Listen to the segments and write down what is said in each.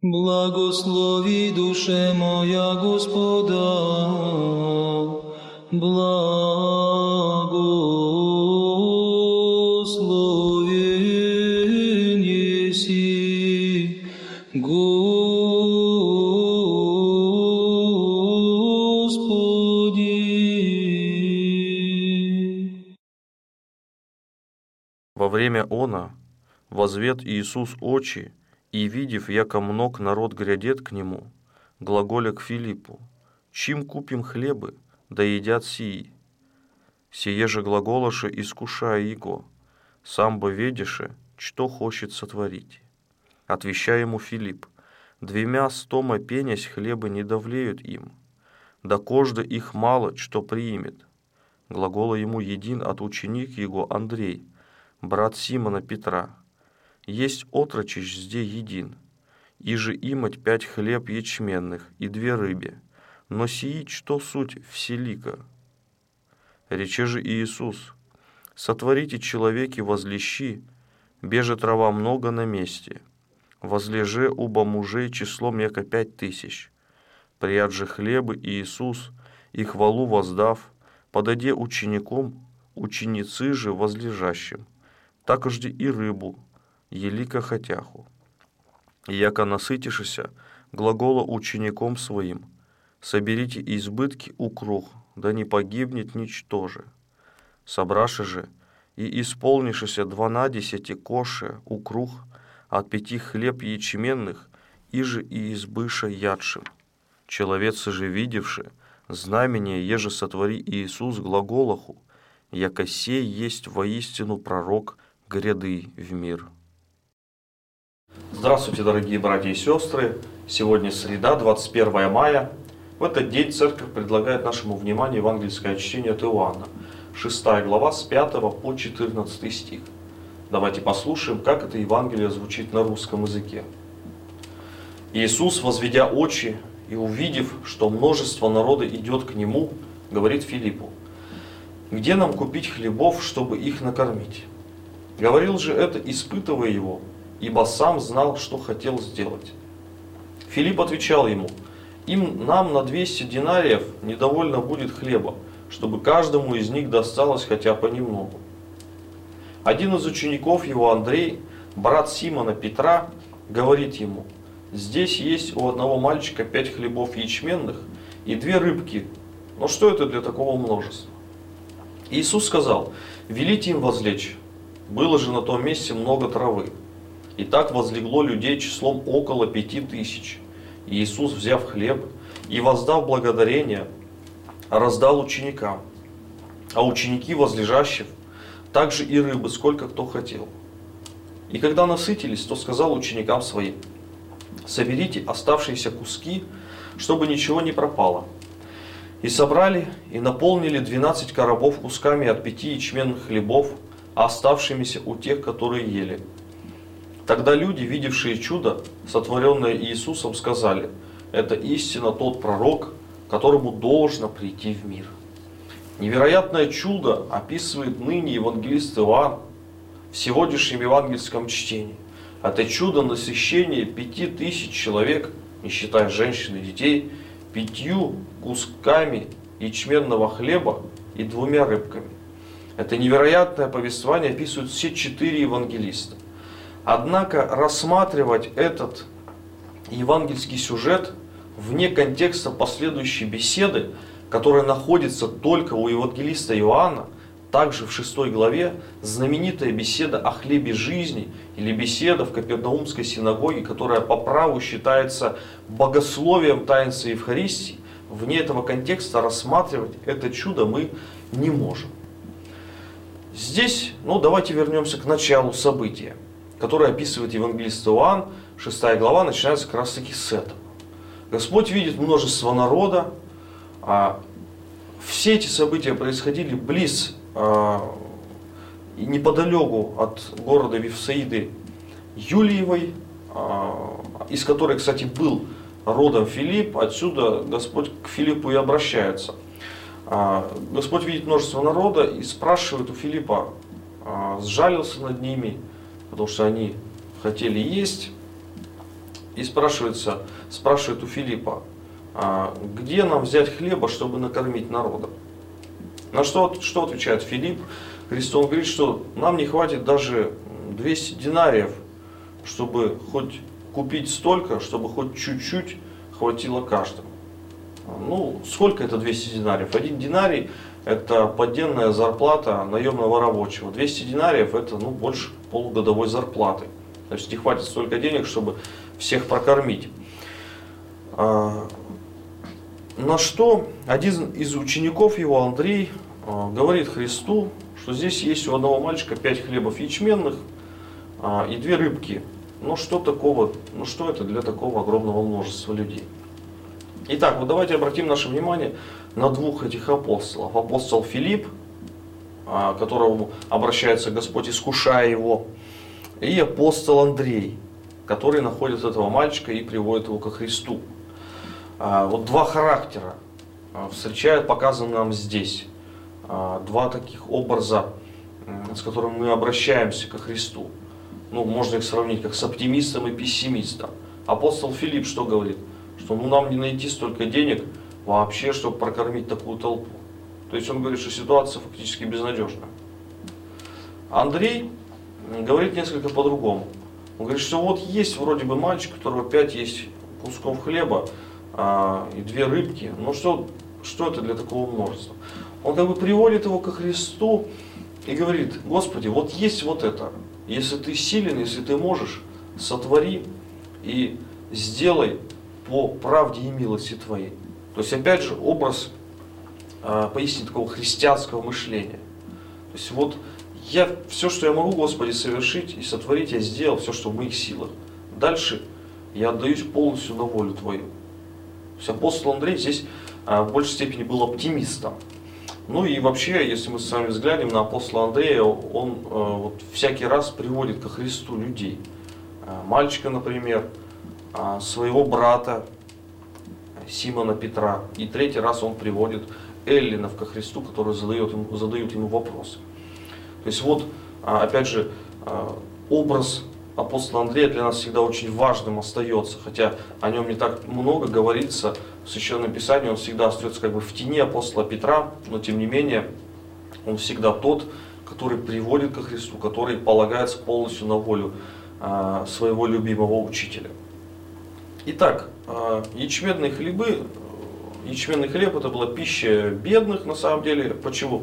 Благослови, душе моя, Господа, благословен еси, Господи. Во время она возвед Иисус очи, и, видев, яко мног народ грядет к нему, глаголя к Филиппу: «Чим купим хлебы, да едят сии?» Сие же глаголаше, искушая его, сам бы ведеше, что хочет сотворить. Отвещая ему Филипп: 200 пенясь хлеба не давлеют им, да кожда их мало, что приимет. Глагола ему един от ученик его Андрей, брат Симона Петра: есть отрочищ зде един, иже имать 5 хлеб ячменных и 2 рыбе, но сии что суть вселика? Рече же Иисус: сотворите человеки возлещи, беже трава много на месте, возлеже уба мужей числом яко 5000. Прият же хлебы Иисус, и хвалу воздав, подаде учеником, ученицы же возлежащим, такожде и рыбу, елика хотяху. И яко насытишися, глагола учеником своим: соберите избытки у круг, да не погибнет ничтоже. Собраши же и исполнишися 12 коше у круг от 5 хлеб ячменных, иже и избыша ядшим. Человецы же видевши, знамение еже сотвори Иисус глаголаху, яко сей есть воистину пророк гряды в мир. Здравствуйте, дорогие братья и сестры! Сегодня среда, 21 мая. В этот день Церковь предлагает нашему вниманию евангельское чтение от Иоанна, 6 глава с 5 по 14 стих. Давайте послушаем, как это Евангелие звучит на русском языке. Иисус, возведя очи и увидев, что множество народа идет к Нему, говорит Филиппу: «Где нам купить хлебов, чтобы их накормить?» Говорил же это, испытывая его, ибо сам знал, что хотел сделать. Филипп отвечал ему: нам на 200 динариев недовольно будет хлеба, чтобы каждому из них досталось хотя понемногу. Один из учеников его, Андрей, брат Симона Петра, говорит ему: здесь есть у одного мальчика 5 хлебов ячменных и 2 рыбки, но что это для такого множества? Иисус сказал: велите им возлечь. Было же на том месте много травы. И так возлегло людей числом около 5000. И Иисус, взяв хлеб и воздав благодарение, раздал ученикам, а ученики возлежащих также и рыбы, сколько кто хотел. И когда насытились, то сказал ученикам своим: соберите оставшиеся куски, чтобы ничего не пропало. И собрали, и наполнили 12 коробов кусками от 5 ячменных хлебов, оставшимися у тех, которые ели. Тогда люди, видевшие чудо, сотворенное Иисусом, сказали: это истинно тот пророк, которому должно прийти в мир. Невероятное чудо описывает ныне евангелист Иоанн в сегодняшнем евангельском чтении. Это чудо насыщения 5000 человек, не считая женщин и детей, 5 кусками ячменного хлеба и 2 рыбками. Это невероятное повествование описывают все 4 евангелиста. Однако рассматривать этот евангельский сюжет вне контекста последующей беседы, которая находится только у евангелиста Иоанна, также в 6 главе, знаменитая беседа о хлебе жизни или беседа в Капернаумской синагоге, которая по праву считается богословием таинства Евхаристии, вне этого контекста рассматривать это чудо мы не можем. Здесь, давайте вернемся к началу события, которое описывает евангелист Иоанн, 6 глава, начинается как раз таки с этого. Господь видит множество народа, все эти события происходили близ и неподалеку от города Вифсаиды Юлиевой, из которой, кстати, был родом Филипп. Отсюда Господь к Филиппу и обращается. Господь видит множество народа и спрашивает у Филиппа, сжалился над ними, потому что они хотели есть. И спрашивает у Филиппа, где нам взять хлеба, чтобы накормить народа? На что отвечает Филипп? Христос, он говорит, что нам не хватит даже 200 динариев, чтобы хоть купить столько, чтобы хоть чуть-чуть хватило каждому. Ну, сколько это 200 динариев? Один динарий – это подденная зарплата наемного рабочего. 200 динариев – это больше полугодовой зарплаты. То есть не хватит столько денег, чтобы всех прокормить. На что один из учеников его, Андрей, говорит Христу, что здесь есть у одного мальчика 5 хлебов ячменных и 2 рыбки. Что это для такого огромного множества людей? Итак, вот давайте обратим наше внимание на 2 этих апостолов. Апостол Филипп, к которому обращается Господь, искушая его, и апостол Андрей, который находит этого мальчика и приводит его ко Христу. Вот 2 характера показаны нам здесь. 2 таких образа, с которыми мы обращаемся ко Христу. Можно их сравнить как с оптимистом и пессимистом. Апостол Филипп что говорит? Что нам не найти столько денег вообще, чтобы прокормить такую толпу. То есть он говорит, что ситуация фактически безнадежна. Андрей говорит несколько по-другому. Он говорит, что вот есть вроде бы мальчик, у которого 5 есть кусков хлеба и 2 рыбки. Что это для такого множества? Он приводит его ко Христу и говорит: Господи, вот есть вот это. Если ты силен, если ты можешь, сотвори и сделай по правде и милости Твоей. То есть опять же образ поистине такого христианского мышления. То есть все, что я могу, Господи, совершить и сотворить, я сделал все, что в моих силах. Дальше я отдаюсь полностью на волю Твою. То есть апостол Андрей здесь в большей степени был оптимистом. И вообще, если мы с вами взглянем на апостола Андрея, он всякий раз приводит ко Христу людей. Мальчика, например, своего брата Симона Петра. И 3-й раз он приводит эллинов ко Христу, которые задают ему вопросы. То есть опять же, образ апостола Андрея для нас всегда очень важным остается, хотя о нем не так много говорится в Священном Писании, он всегда остается в тени апостола Петра, но тем не менее он всегда тот, который приводит ко Христу, который полагается полностью на волю своего любимого учителя. Итак, ячменный хлеб это была пища бедных на самом деле. Почему?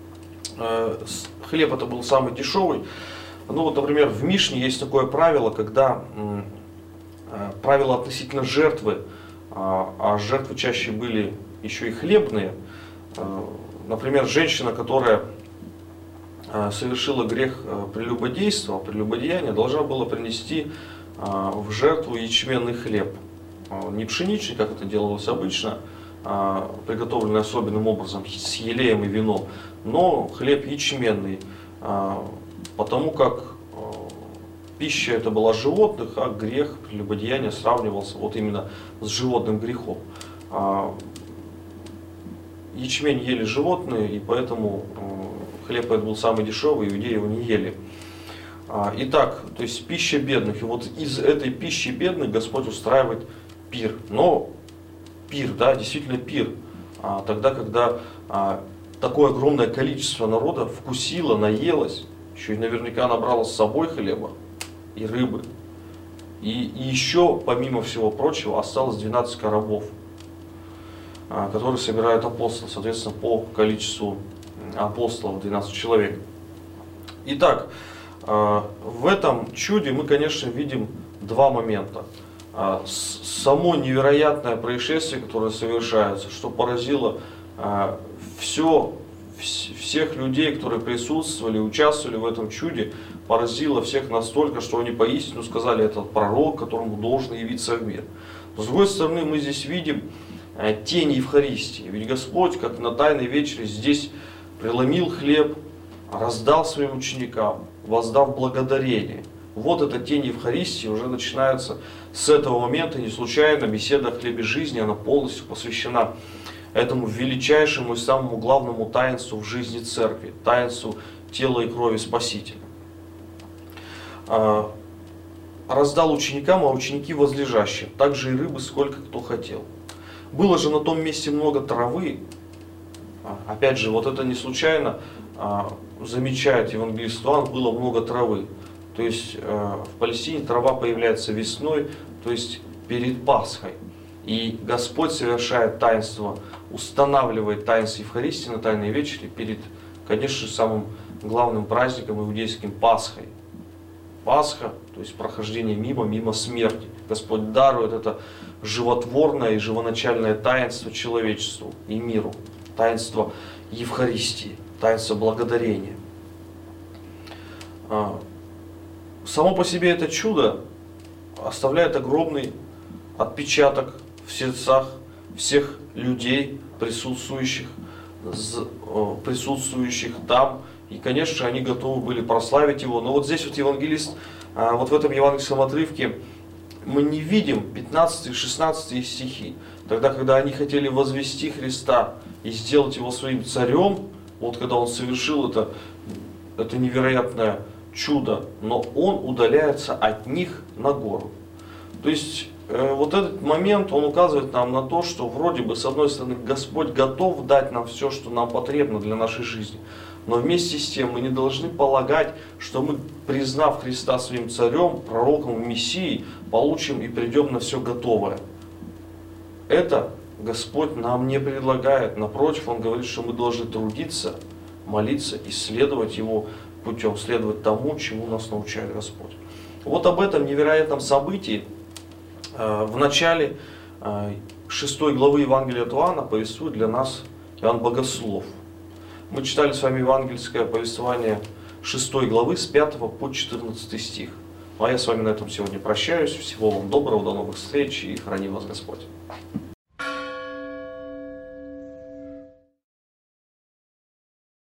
Хлеб это был самый дешевый. Например, в Мишне есть такое правило, когда правило относительно жертвы, а жертвы чаще были еще и хлебные. Например, женщина, которая совершила грех прелюбодеяния, должна была принести в жертву ячменный хлеб. Не пшеничный, как это делалось обычно, приготовленный особенным образом с елеем и вином, но хлеб ячменный, потому как пища это была животных, а грех прелюбодеяния сравнивался именно с животным грехом. Ячмень ели животные, и поэтому хлеб этот был самый дешевый, иудеи его не ели. Итак, то есть пища бедных. И из этой пищи бедных Господь устраивает пир. Но пир, действительно пир. Тогда, когда такое огромное количество народа вкусило, наелось, еще и наверняка набрало с собой хлеба и рыбы. И еще, помимо всего прочего, осталось 12 коробов, которые собирают апостолы, соответственно, по количеству апостолов 12 человек. Итак, в этом чуде мы, конечно, видим 2 момента. Само невероятное происшествие, которое совершается, что поразило всех людей, которые присутствовали, участвовали в этом чуде, поразило всех настолько, что они поистину сказали: это пророк, которому должен явиться в мир. С другой стороны, мы здесь видим тень Евхаристии. Ведь Господь, как на Тайной вечере, здесь преломил хлеб, раздал своим ученикам, воздав благодарение. Вот эта тень Евхаристии уже начинается с этого момента. Не случайно беседа о хлебе жизни, она полностью посвящена этому величайшему и самому главному таинству в жизни церкви, таинству тела и крови Спасителя. раздал ученикам, а ученики возлежащим, также и рыбы, сколько кто хотел. Было же на том месте много травы. Опять же, вот это не случайно замечает евангелист Иоанн, было много травы. То есть в Палестине трава появляется весной, то есть перед Пасхой. И Господь совершает таинство, устанавливает таинство Евхаристии на Тайной Вечере перед, конечно же, самым главным праздником иудейским Пасхой. Пасха, то есть прохождение мимо смерти. Господь дарует это животворное и живоначальное таинство человечеству и миру. Таинство Евхаристии, таинство благодарения. Само по себе это чудо оставляет огромный отпечаток в сердцах всех людей, присутствующих там. И, конечно же, они готовы были прославить его. Но вот здесь вот евангелист, вот в этом евангельском отрывке мы не видим 15 и 16 стихи. Тогда, когда они хотели возвести Христа и сделать его своим царем, вот когда он совершил это невероятное чудо, но он удаляется от них на гору. То есть вот этот момент, он указывает нам на то, что вроде бы, с одной стороны, Господь готов дать нам все, что нам потребно для нашей жизни. Но вместе с тем мы не должны полагать, что мы, признав Христа своим царем, пророком, мессией, получим и придем на все готовое. Это Господь нам не предлагает. Напротив, Он говорит, что мы должны трудиться, молиться, исследовать Его путем, следовать тому, чему нас научает Господь. Вот об этом невероятном событии в начале 6 главы Евангелия от Иоанна повествует для нас Иоанн Богослов. Мы читали с вами евангельское повествование 6 главы с 5 по 14 стих. А я с вами на этом сегодня прощаюсь. Всего вам доброго, до новых встреч и храни вас Господь.